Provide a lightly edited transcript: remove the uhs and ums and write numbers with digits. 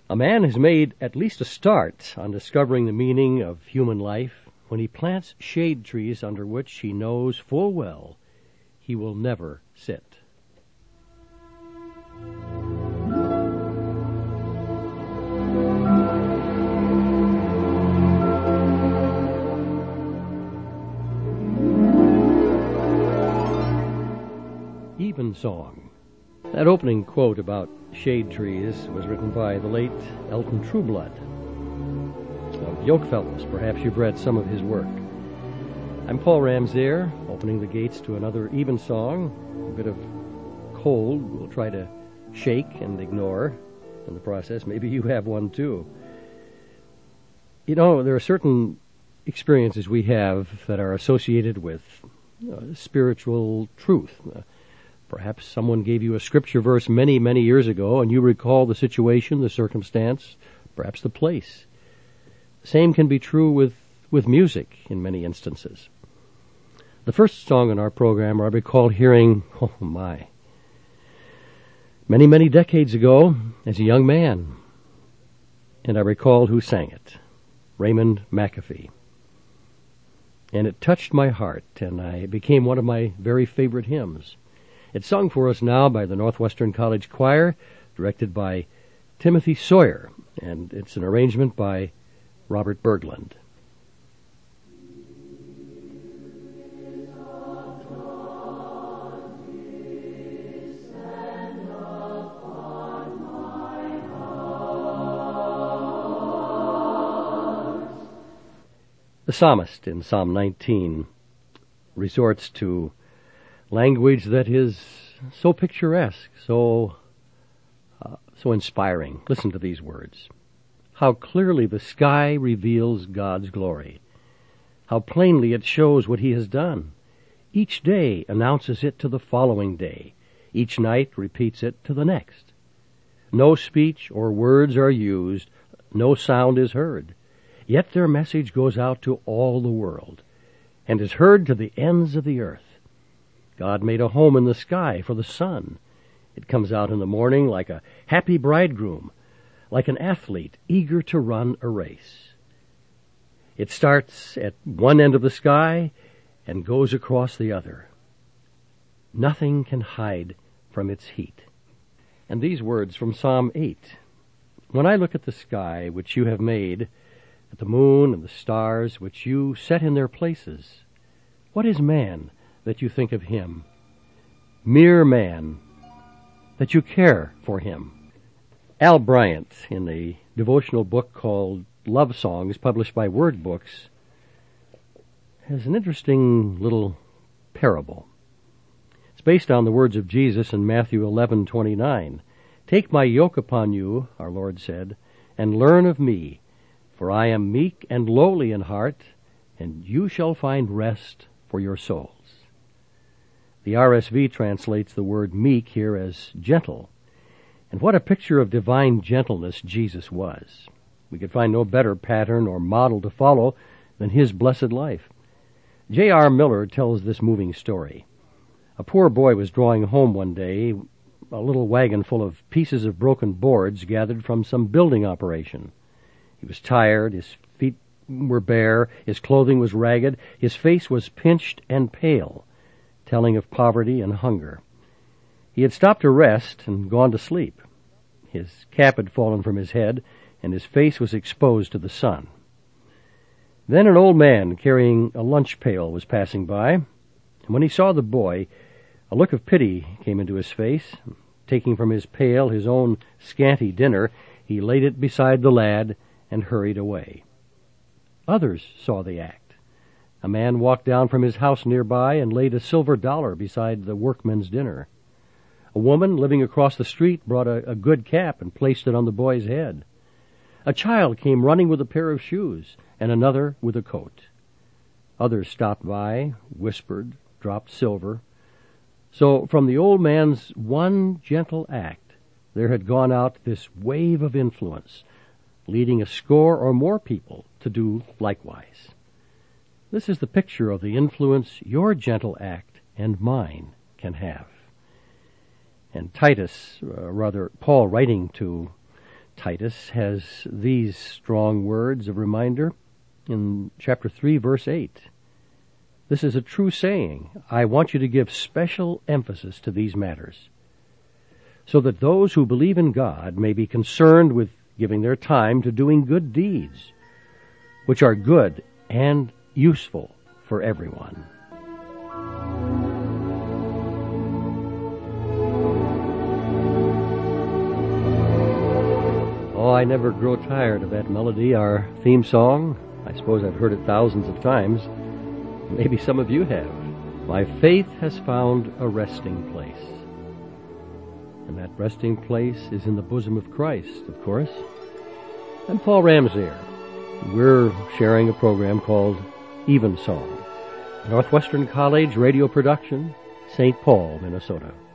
A man has made at least a start on discovering the meaning of human life when he plants shade trees under which he knows full well he will never sit. Evensong. That opening quote about shade trees was written by the late Elton Trueblood of Yokefellows. Perhaps you've read some of his work. I'm Paul Ramseyr, opening the gates to another Evensong. A bit of cold we'll try to shake and ignore in the process. Maybe you have one too. You know, there are certain experiences we have that are associated with spiritual truth. Perhaps someone gave you a scripture verse many, many years ago, and you recall the situation, the circumstance, perhaps the place. The same can be true with music in many instances. The first song in our program I recall hearing, many, many decades ago as a young man. And I recalled who sang it, Raymond McAfee. And it touched my heart, and it became one of my very favorite hymns. It's sung for us now by the Northwestern College Choir, directed by Timothy Sawyer, and it's an arrangement by Robert Berglund. The psalmist in Psalm 19 resorts to language that is so picturesque, so inspiring. Listen to these words. How clearly the sky reveals God's glory. How plainly it shows what he has done. Each day announces it to the following day. Each night repeats it to the next. No speech or words are used. No sound is heard. Yet their message goes out to all the world and is heard to the ends of the earth. God made a home in the sky for the sun. It comes out in the morning like a happy bridegroom, like an athlete eager to run a race. It starts at one end of the sky and goes across the other. Nothing can hide from its heat. And these words from Psalm 8. When I look at the sky which you have made, at the moon and the stars which you set in their places, what is man that you think of him? Mere man, that you care for him. Al Bryant, in a devotional book called Love Songs, published by Word Books, has an interesting little parable. It's based on the words of Jesus in Matthew 11:29. Take my yoke upon you, our Lord said, and learn of me, for I am meek and lowly in heart, and you shall find rest for your souls. The RSV translates the word meek here as gentle. And what a picture of divine gentleness Jesus was. We could find no better pattern or model to follow than his blessed life. J.R. Miller tells this moving story. A poor boy was drawing home one day a little wagon full of pieces of broken boards gathered from some building operation. He was tired, his feet were bare, his clothing was ragged, his face was pinched and pale, telling of poverty and hunger. He had stopped to rest and gone to sleep. His cap had fallen from his head, and his face was exposed to the sun. Then an old man carrying a lunch pail was passing by, and when he saw the boy, a look of pity came into his face. Taking from his pail his own scanty dinner, he laid it beside the lad and hurried away. Others saw the act. A man walked down from his house nearby and laid a silver dollar beside the workman's dinner. A woman living across the street brought a good cap and placed it on the boy's head. A child came running with a pair of shoes, and another with a coat. Others stopped by, whispered, dropped silver. So from the old man's one gentle act, there had gone out this wave of influence, leading a score or more people to do likewise. This is the picture of the influence your gentle act and mine can have. And Paul writing to Titus has these strong words of reminder in chapter 3, verse 8. This is a true saying. I want you to give special emphasis to these matters, so that those who believe in God may be concerned with giving their time to doing good deeds, which are good and useful for everyone. Oh, I never grow tired of that melody, our theme song. I suppose I've heard it thousands of times. Maybe some of you have. My faith has found a resting place. And that resting place is in the bosom of Christ, of course. I'm Paul Ramsey. We're sharing a program called Evensong, Northwestern College radio production, St. Paul, Minnesota.